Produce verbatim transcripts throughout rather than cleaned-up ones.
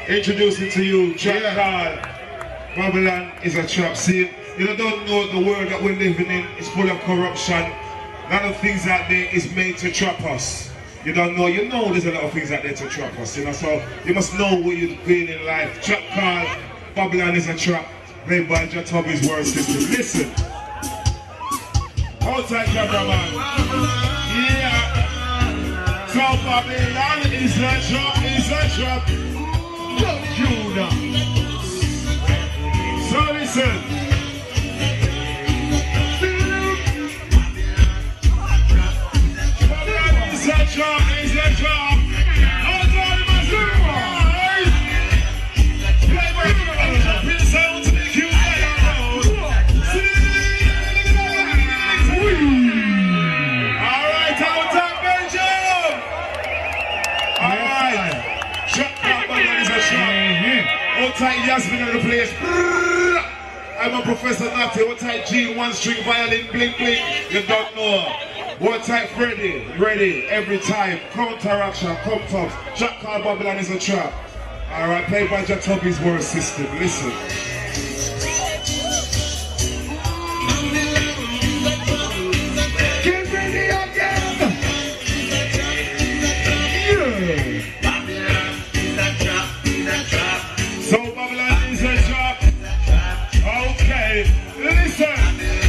Introducing to you, track Yeah. called Babylon is a trap. See, you don't know the world that we're living in is full of corruption. A lot of things out there is made to trap us. You don't know, you know there's a lot of things out there to trap us, you know, so you must know what you're doing in life. Trap called Babylon is a trap, played by Jatobi's word system. Listen. Outside cameraman. Yeah. So Babylon is a trap, is a trap. Don't you know? So listen. Babylon is a trap, is a trap. Outside my boys. Play by the jumping sound to make you fly around. Alright, outside Belgium. Alright. Shut up, Babylon is a trap. Hold tight Yasmin in the place. I'm a Professor Natty. Hold tight G, one string violin, blink blink. You don't know. Hold tight Freddy, ready every time. Counteraction, come tough. Shot called Babylon is a trap. Alright, played by Jatobi's word system. Listen. Get ready again. So Babylon is a trap. Okay, listen.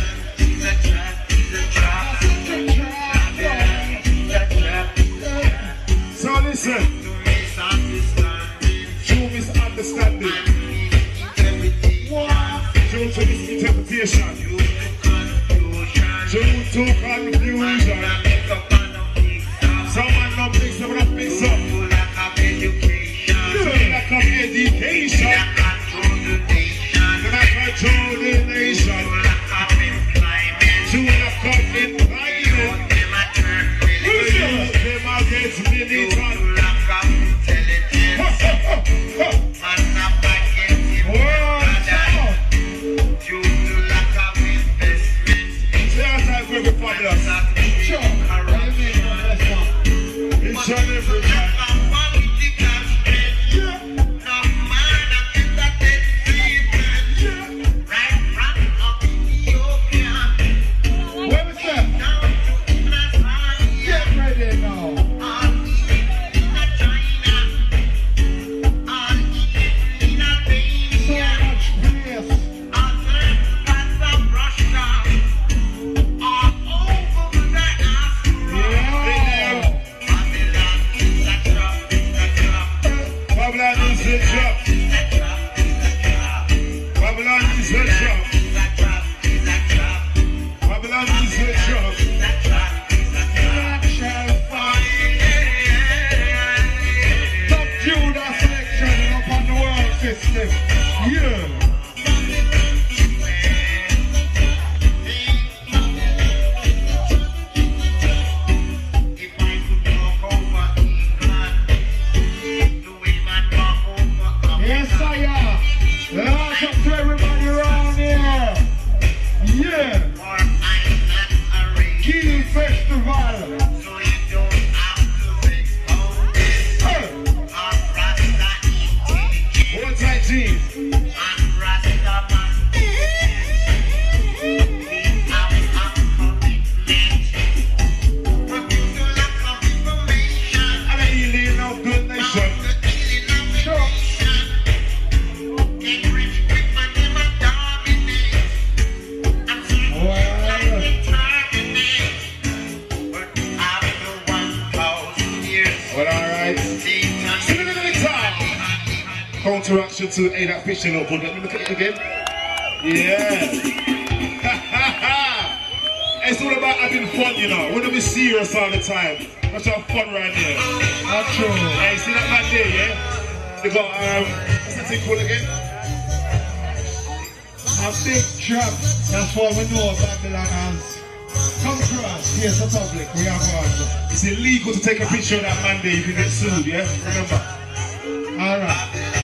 So listen. True misunderstanding. True to misinterpretation. True to confusion. Someone not mix up, not mix up. So lack of education. Then I control the nation. True lack of employment. Them are get militant. Each and every time. Where is that? Get ready now. So much place. Babylon is a trap. Babylon is a trap. Babylon is a trap. Top Judah selection upon the world system. Yeah. Yes, I am. Lots up to everybody around here. Yeah. Kill Festival. Hey. Hold tight, G. I'm a healing of good nation. Sure. Well, alright. Sing it at the top. Counteraction to A, that picture look good. Let me look at it again. Yeah. It's all about having fun, you know. We want to be serious all the time. Let's have fun right here. That's true. Hey, see that man there, yeah? They got, um, what's that thing called again? A big trap. That's what we know Babylon has. Come across. Here's the public. We have one. It's illegal to take a picture of that man there. You can get sued, yeah? Remember? Alright.